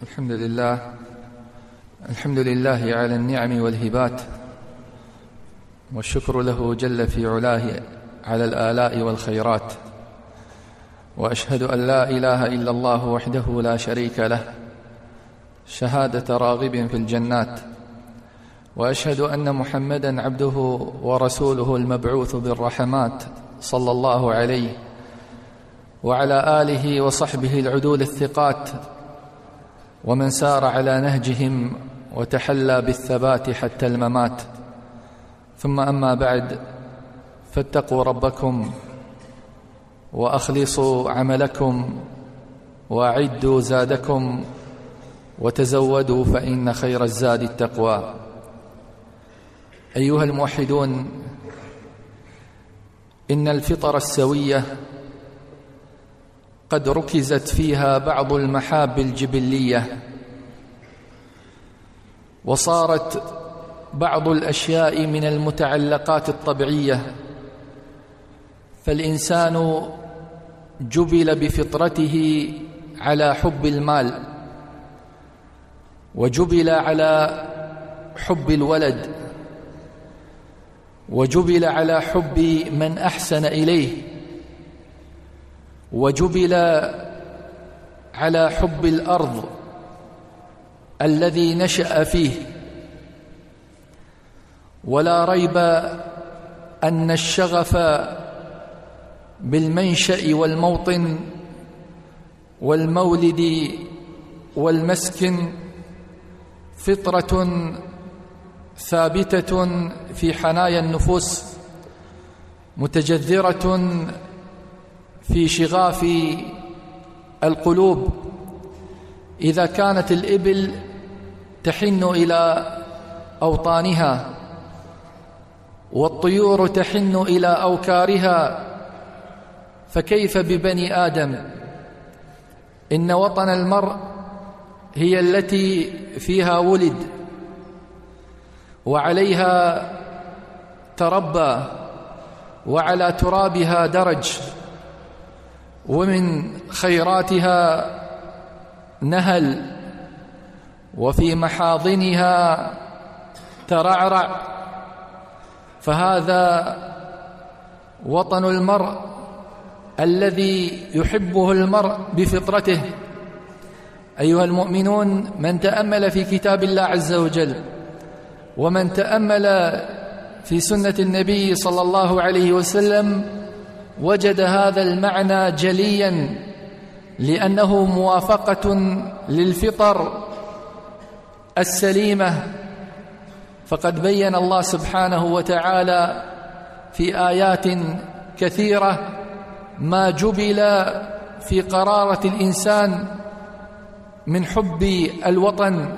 الحمد لله على النعم والهبات، والشكر له جل في علاه على الآلاء والخيرات، وأشهد أن لا إله إلا الله وحده لا شريك له شهادة راغب في الجنات، وأشهد أن محمدًا عبده ورسوله المبعوث بالرحمات صلى الله عليه وعلى آله وصحبه العدول الثقات، ومن سار على نهجهم وتحلى بالثبات حتى الممات. ثم أما بعد، فاتقوا ربكم وأخلصوا عملكم وأعدوا زادكم وتزودوا فإن خير الزاد التقوى. أيها الموحدون، إن الفطر السوية قد ركزت فيها بعض المحاب الجبلية، وصارت بعض الأشياء من المتعلقات الطبيعية، فالإنسان جبل بفطرته على حب المال، وجبل على حب الولد، وجبل على حب من أحسن إليه، وجبل على حب الأرض الذي نشأ فيه. ولا ريب أن الشغف بالمنشأ والموطن والمولد والمسكن فطرة ثابتة في حنايا النفوس، متجذرة في شغاف القلوب. إذا كانت الإبل تحن إلى أوطانها، والطيور تحن إلى أوكارها، فكيف ببني آدم؟ إن وطن المرء هي التي فيها ولد وعليها تربى وعلى ترابها درج، ومن خيراتها نهل، وفي محاضنها ترعرع. فهذا وطن المرء الذي يحبه المرء بفطرته. أيها المؤمنون، من تأمل في كتاب الله عز وجل، ومن تأمل في سنة النبي صلى الله عليه وسلم، وجد هذا المعنى جليا، لأنه موافقة للفطر السليمة. فقد بين الله سبحانه وتعالى في آيات كثيرة ما جبل في قرارة الإنسان من حب الوطن،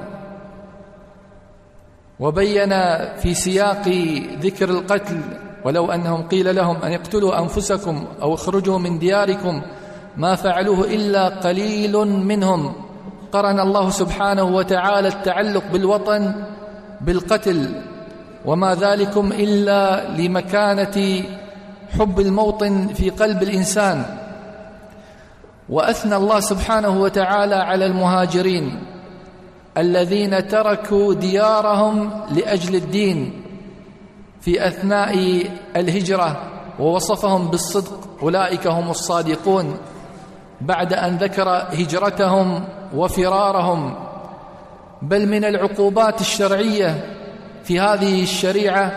وبين في سياق ذكر القتل: ولو أنهم قيل لهم أن اقتلوا أنفسكم أو اخرجوا من دياركم ما فعلوه إلا قليل منهم. قرن الله سبحانه وتعالى التعلق بالوطن بالقتل، وما ذلكم إلا لمكانة حب الموطن في قلب الإنسان. وأثنى الله سبحانه وتعالى على المهاجرين الذين تركوا ديارهم لأجل الدين في أثناء الهجرة، ووصفهم بالصدق: أولئك هم الصادقون، بعد أن ذكر هجرتهم وفرارهم. بل من العقوبات الشرعية في هذه الشريعة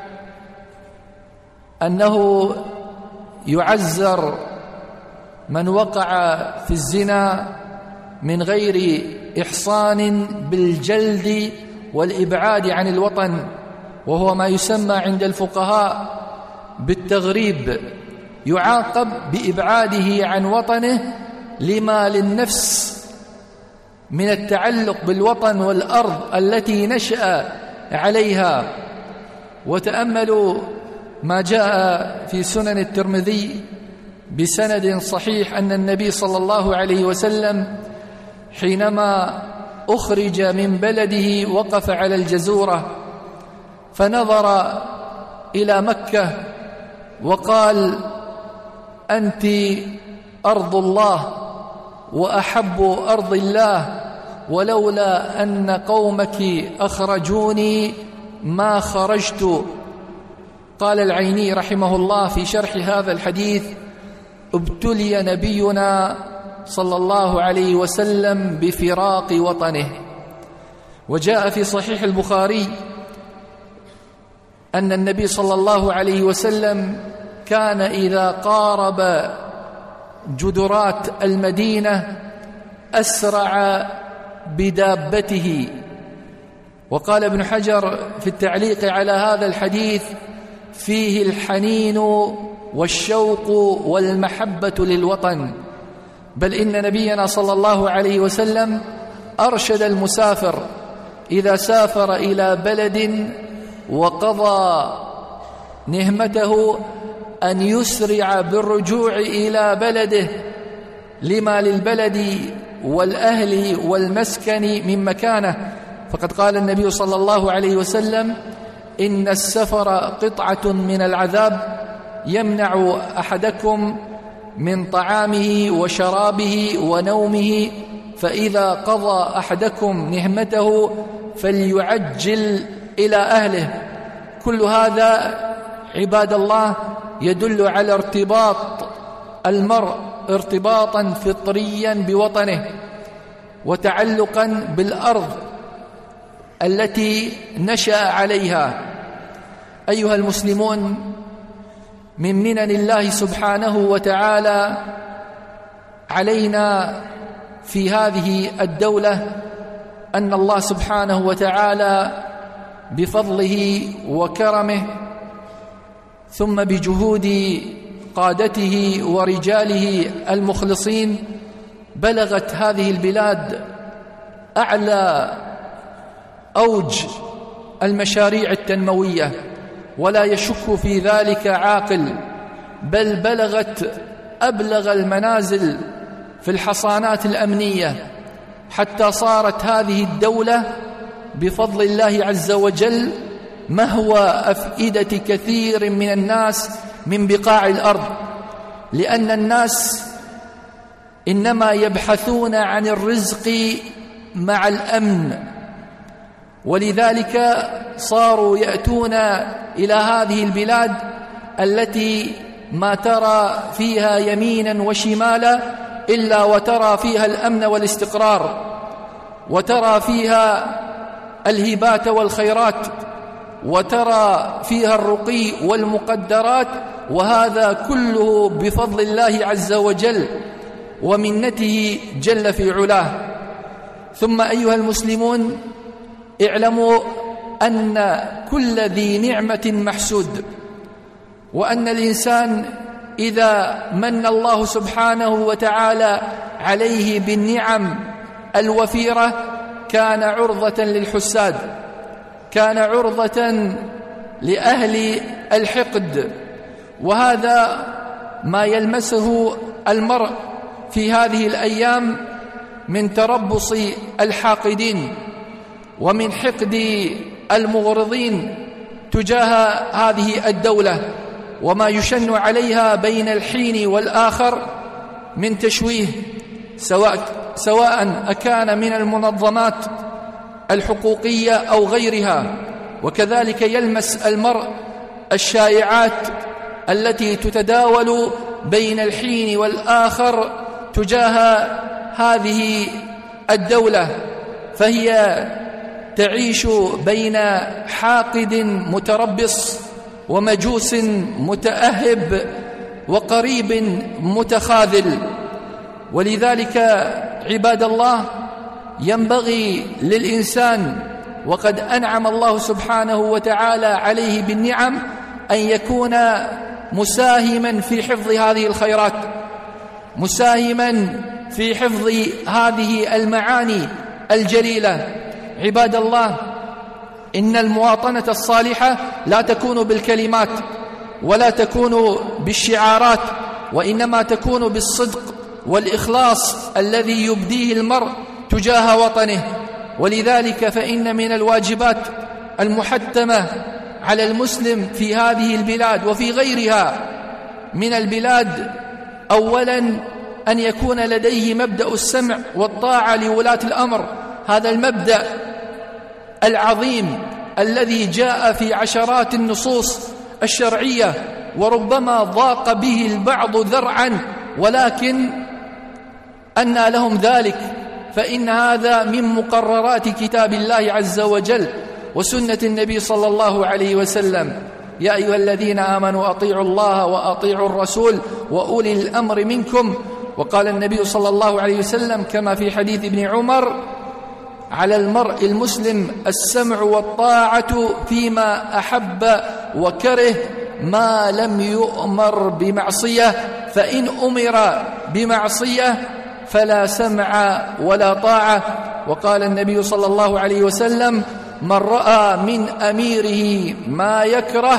أنه يعزر من وقع في الزنا من غير إحصان بالجلد والإبعاد عن الوطن، وهو ما يسمى عند الفقهاء بالتغريب. يعاقب بإبعاده عن وطنه لما للنفس من التعلق بالوطن والأرض التي نشأ عليها. وتأملوا ما جاء في سنن الترمذي بسند صحيح أن النبي صلى الله عليه وسلم حينما أخرج من بلده وقف على الجزورة فنظر إلى مكة وقال: أنت أرض الله وأحب أرض الله ولولا أن قومك أخرجوني ما خرجت. قال العيني رحمه الله في شرح هذا الحديث: ابتلي نبينا صلى الله عليه وسلم بفراق وطنه. وجاء في صحيح البخاري أن النبي صلى الله عليه وسلم كان إذا قارب جدرات المدينة أسرع بدابته. وقال ابن حجر في التعليق على هذا الحديث: فيه الحنين والشوق والمحبة للوطن. بل إن نبينا صلى الله عليه وسلم أرشد المسافر إذا سافر إلى بلد وقضى نهمته أن يسرع بالرجوع إلى بلده لما للبلد والأهل والمسكن من مكانه. فقد قال النبي صلى الله عليه وسلم: إن السفر قطعة من العذاب يمنع أحدكم من طعامه وشرابه ونومه، فإذا قضى أحدكم نهمته فليعجل إلى أهله. كل هذا عباد الله يدل على ارتباط المرء ارتباطا فطريا بوطنه وتعلقا بالأرض التي نشأ عليها. أيها المسلمون، من منن الله سبحانه وتعالى علينا في هذه الدولة أن الله سبحانه وتعالى بفضله وكرمه ثم بجهود قادته ورجاله المخلصين بلغت هذه البلاد أعلى أوج المشاريع التنموية، ولا يشك في ذلك عاقل، بل بلغت أبلغ المنازل في الحصانات الأمنية، حتى صارت هذه الدولة بفضل الله عز وجل مهوى أفئدة كثير من الناس من بقاع الأرض، لأن الناس إنما يبحثون عن الرزق مع الأمن، ولذلك صاروا يأتون إلى هذه البلاد التي ما ترى فيها يمينا وشمالا إلا وترى فيها الأمن والاستقرار، وترى فيها الهبات والخيرات، وترى فيها الرقي والمقدرات، وهذا كله بفضل الله عز وجل ومنته جل في علاه. ثم أيها المسلمون، اعلموا أن كل ذي نعمة محسود، وأن الإنسان إذا من الله سبحانه وتعالى عليه بالنعم الوفيرة كان عرضة للحساد، كان عرضة لأهل الحقد، وهذا ما يلمسه المرء في هذه الأيام من تربص الحاقدين ومن حقد المغرضين تجاه هذه الدولة، وما يشن عليها بين الحين والآخر من تشويه، سواء أكان من المنظمات الحقوقية أو غيرها. وكذلك يلمس المرء الشائعات التي تتداول بين الحين والآخر تجاه هذه الدولة، فهي تعيش بين حاقد متربص ومجوس متأهب وقريب متخاذل. ولذلك عباد الله ينبغي للإنسان، وقد أنعم الله سبحانه وتعالى عليه بالنعم، أن يكون مساهما في حفظ هذه الخيرات، مساهما في حفظ هذه المعاني الجليلة. عباد الله، إن المواطنة الصالحة لا تكون بالكلمات ولا تكون بالشعارات، وإنما تكون بالصدق والإخلاص الذي يبديه المرء تجاه وطنه. ولذلك فإن من الواجبات المحتمة على المسلم في هذه البلاد وفي غيرها من البلاد أولا أن يكون لديه مبدأ السمع والطاعة لولاة الأمر، هذا المبدأ العظيم الذي جاء في عشرات النصوص الشرعية، وربما ضاق به البعض ذرعا، ولكن أنى لهم ذلك، فإن هذا من مقررات كتاب الله عز وجل وسنة النبي صلى الله عليه وسلم. يا أيها الذين آمنوا أطيعوا الله وأطيعوا الرسول وأولي الأمر منكم. وقال النبي صلى الله عليه وسلم كما في حديث ابن عمر: على المرء المسلم السمع والطاعة فيما أحب وكره ما لم يؤمر بمعصية، فإن أمر بمعصية فلا سمع ولا طاعة. وقال النبي صلى الله عليه وسلم: من رأى من أميره ما يكره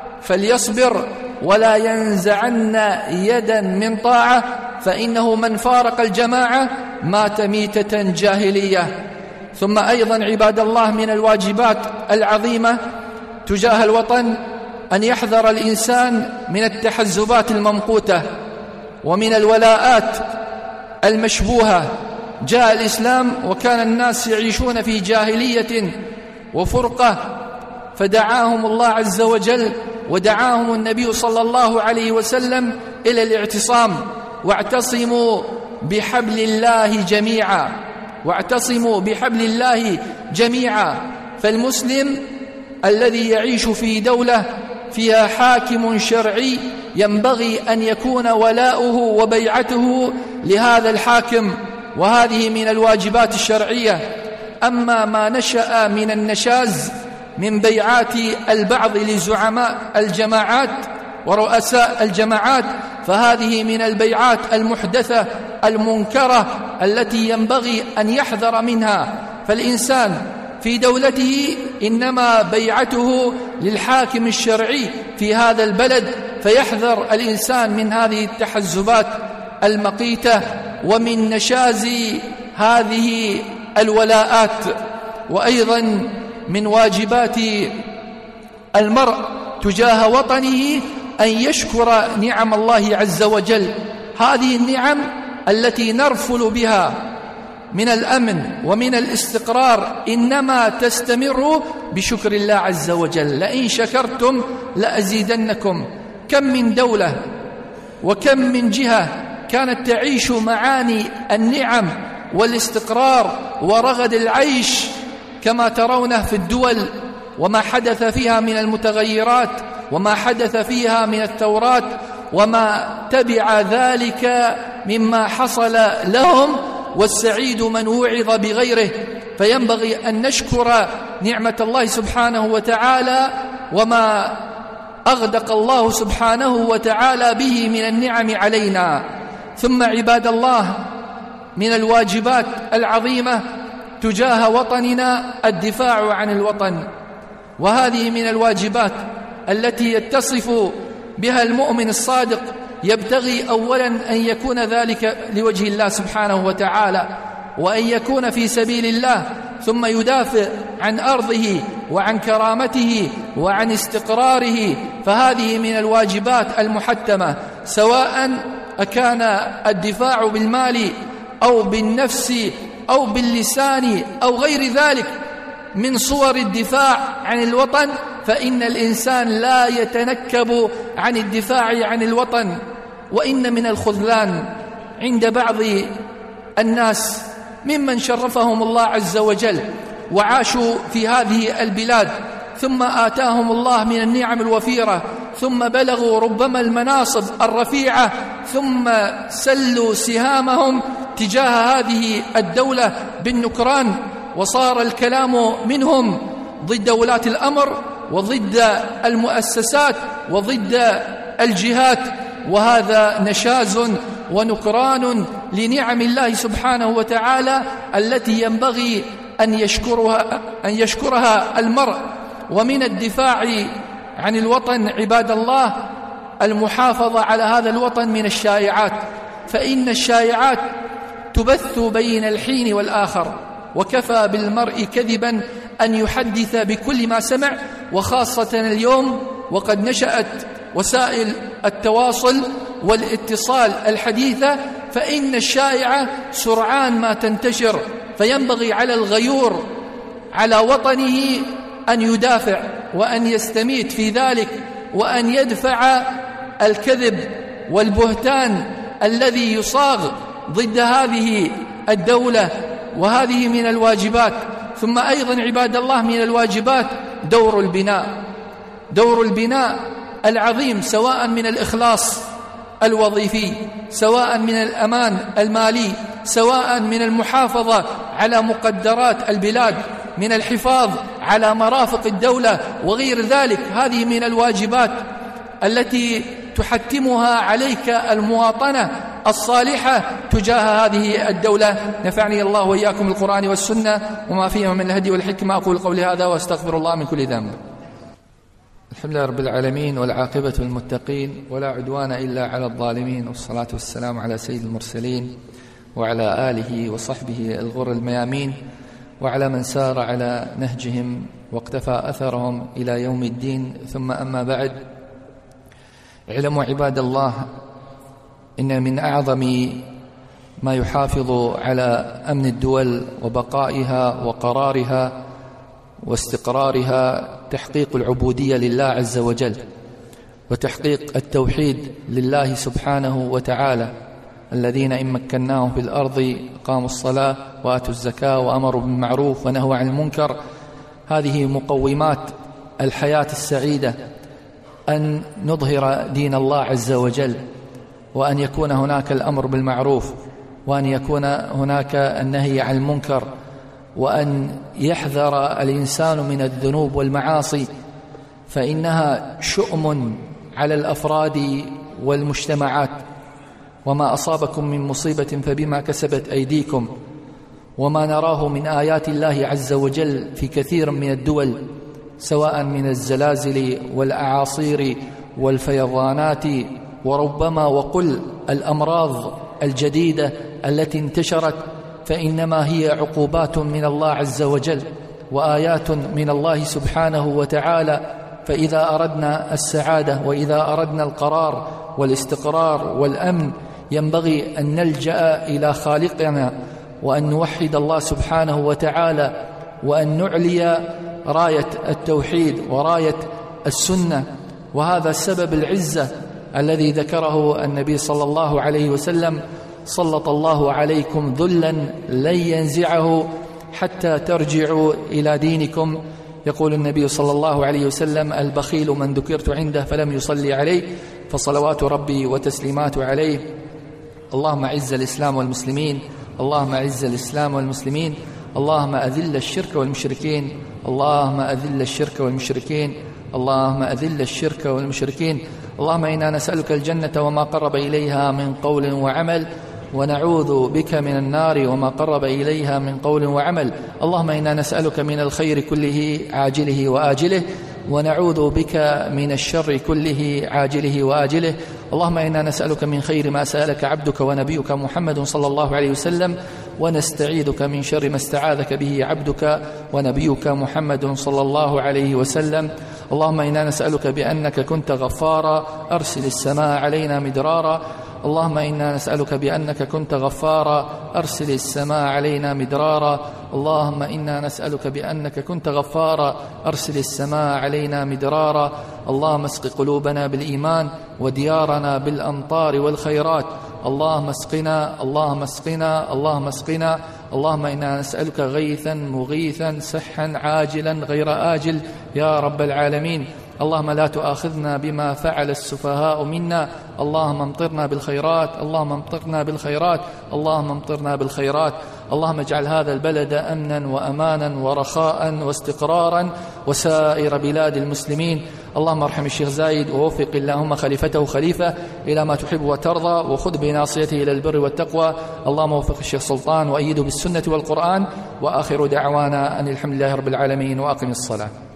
فليصبر ولا ينزعن يدا من طاعة، فإنه من فارق الجماعة مات ميتة جاهلية. ثم أيضا عباد الله من الواجبات العظيمة تجاه الوطن أن يحذر الإنسان من التحزبات الممقوتة ومن الولاءات المشبوهة. جاء الإسلام وكان الناس يعيشون في جاهلية وفرقة، فدعاهم الله عز وجل ودعاهم النبي صلى الله عليه وسلم إلى الاعتصام: واعتصموا بحبل الله جميعا، واعتصموا بحبل الله جميعا. فالمسلم الذي يعيش في دولة فيها حاكم شرعي ينبغي أن يكون ولاؤه وبيعته لهذا الحاكم، وهذه من الواجبات الشرعية. أما ما نشأ من النشاز من بيعات البعض لزعماء الجماعات ورؤساء الجماعات، فهذه من البيعات المحدثة المنكرة التي ينبغي أن يحذر منها. فالإنسان في دولته إنما بيعته للحاكم الشرعي في هذا البلد، فيحذر الإنسان من هذه التحزبات المقيتة ومن نشاز هذه الولاءات. وأيضا من واجبات المرء تجاه وطنه أن يشكر نعم الله عز وجل. هذه النعم التي نرفل بها من الأمن ومن الاستقرار إنما تستمر بشكر الله عز وجل: لئن شكرتم لأزيدنكم. كم من دولة وكم من جهة كانت تعيش معاني النعم والاستقرار ورغد العيش كما ترونه في الدول، وما حدث فيها من المتغيرات وما حدث فيها من الثورات وما تبع ذلك مما حصل لهم، والسعيد من وعظ بغيره. فينبغي أن نشكر نعمة الله سبحانه وتعالى وما أغدق الله سبحانه وتعالى به من النعم علينا. ثم عباد الله من الواجبات العظيمة تجاه وطننا الدفاع عن الوطن، وهذه من الواجبات التي يتصف بها المؤمن الصادق. يبتغي أولا أن يكون ذلك لوجه الله سبحانه وتعالى، وأن يكون في سبيل الله، ثم يدافع عن أرضه وعن كرامته وعن استقراره. فهذه من الواجبات المحتمة، سواء أكان الدفاع بالمال أو بالنفس أو باللسان أو غير ذلك من صور الدفاع عن الوطن، فإن الإنسان لا يتنكب عن الدفاع عن الوطن. وإن من الخذلان عند بعض الناس ممن شرفهم الله عز وجل وعاشوا في هذه البلاد، ثم آتاهم الله من النعم الوفيرة، ثم بلغوا ربما المناصب الرفيعة، ثم سلوا سهامهم تجاه هذه الدولة بالنكران، وصار الكلام منهم ضد ولاة الأمر وضد المؤسسات وضد الجهات، وهذا نشاز ونكران لنعم الله سبحانه وتعالى التي ينبغي أن يشكرها المرء. ومن الدفاع عن الوطن عباد الله المحافظة على هذا الوطن من الشائعات، فإن الشائعات تبث بين الحين والآخر، وكفى بالمرء كذبا أن يحدث بكل ما سمع، وخاصة اليوم وقد نشأت وسائل التواصل والاتصال الحديثة، فإن الشائعة سرعان ما تنتشر فينبغي على الغيور على وطنه أن يدافع وأن يستميت في ذلك، وأن يدفع الكذب والبهتان الذي يصاغ ضد هذه الدولة، وهذه من الواجبات. ثم أيضا عباد الله من الواجبات دور البناء العظيم، سواء من الإخلاص الوظيفي، سواء من الأمان المالي، سواء من المحافظة على مقدرات البلاد، من الحفاظ على مرافق الدولة وغير ذلك. هذه من الواجبات التي تحتمها عليك المواطنة الصالحة تجاه هذه الدولة. نفعني الله وإياكم القرآن والسنة وما فيهما من الهدي والحكمة. أقول قولي هذا وأستغفر الله من كل ذنب. الحمد لله رب العالمين، والعاقبة للمتقين، ولا عدوان إلا على الظالمين، والصلاة والسلام على سيد المرسلين وعلى آله وصحبه الغر الميامين، وعلى من سار على نهجهم واقتفى أثرهم إلى يوم الدين. ثم أما بعد، اعلموا عباد الله إن من أعظم ما يحافظ على أمن الدول وبقائها وقرارها واستقرارها تحقيق العبودية لله عز وجل، وتحقيق التوحيد لله سبحانه وتعالى. الذين إن مكناهم في الأرض قاموا الصلاة وآتوا الزكاة وأمروا بالمعروف ونهوا عن المنكر. هذه مقومات الحياة السعيدة، أن نظهر دين الله عز وجل، وأن يكون هناك الأمر بالمعروف، وأن يكون هناك النهي عن المنكر، وأن يحذر الإنسان من الذنوب والمعاصي، فإنها شؤم على الأفراد والمجتمعات. وما أصابكم من مصيبة فبما كسبت أيديكم، وما نراه من آيات الله عز وجل في كثير من الدول، سواء من الزلازل والأعاصير والفيضانات، وربما وقل الأمراض الجديدة التي انتشرت، فإنما هي عقوبات من الله عز وجل وآيات من الله سبحانه وتعالى. فإذا أردنا السعادة وإذا أردنا القرار والاستقرار والأمن، ينبغي أن نلجأ إلى خالقنا، وأن نوحد الله سبحانه وتعالى، وأن نعلي راية التوحيد وراية السنة. وهذا سبب العزة الذي ذكره النبي صلى الله عليه وسلم: سلط الله عليكم ذلا لن ينزعه حتى ترجعوا إلى دينكم. يقول النبي صلى الله عليه وسلم: البخيل من ذكرت عنده فلم يصلي عليه، فصلوات ربي وتسليمات عليه. اللهم أعز الإسلام والمسلمين، اللهم أعز الإسلام والمسلمين، اللهم أذل الشرك والمشركين، اللهم أذل الشرك والمشركين، اللهم أذل الشرك والمشركين. اللهم إنا نسألك الجنة وما قرب إليها من قول وعمل، ونعوذ بك من النار وما قرب إليها من قول وعمل. اللهم إنا نسألك من الخير كله عاجله وآجله، ونعوذ بك من الشر كله عاجله وآجله. اللهم إنا نسألك من خير ما سألك عبدك ونبيك محمد صلى الله عليه وسلم، ونستعيذك من شر ما استعاذك به عبدك ونبيك محمد صلى الله عليه وسلم. اللهم إنا نسألك بأنك كنت غفارا أرسل السماء علينا مدرارا. اللهم إنا نسألك بأنك كنت غفارا أرسل السماء علينا مدرارا. اللهم إنا نسألك بأنك كنت غفارا أرسل السماء علينا مدرارا. اللهم اسق قلوبنا بالإيمان وديارنا بالأمطار والخيرات. اللهم اسقنا، اللهم اسقنا، اللهم اسقنا. اللهم إنا نسألك غيثا مغيثا سحا عاجلا غير آجل يا رب العالمين. اللهم لا تؤاخذنا بما فعل السفهاء منا. اللهم امطرنا بالخيرات، اللهم امطرنا بالخيرات، اللهم امطرنا بالخيرات. اللهم اجعل هذا البلد أمنا وأمانا ورخاء واستقرارا، وسائر بلاد المسلمين. اللهم ارحم الشيخ زايد، ووفق اللهم خليفته خليفة إلى ما تحب وترضى، وخذ بناصيته إلى البر والتقوى. اللهم وفق الشيخ سلطان وأيده بالسنة والقرآن. وآخر دعوانا أن الحمد لله رب العالمين، وأقم الصلاة.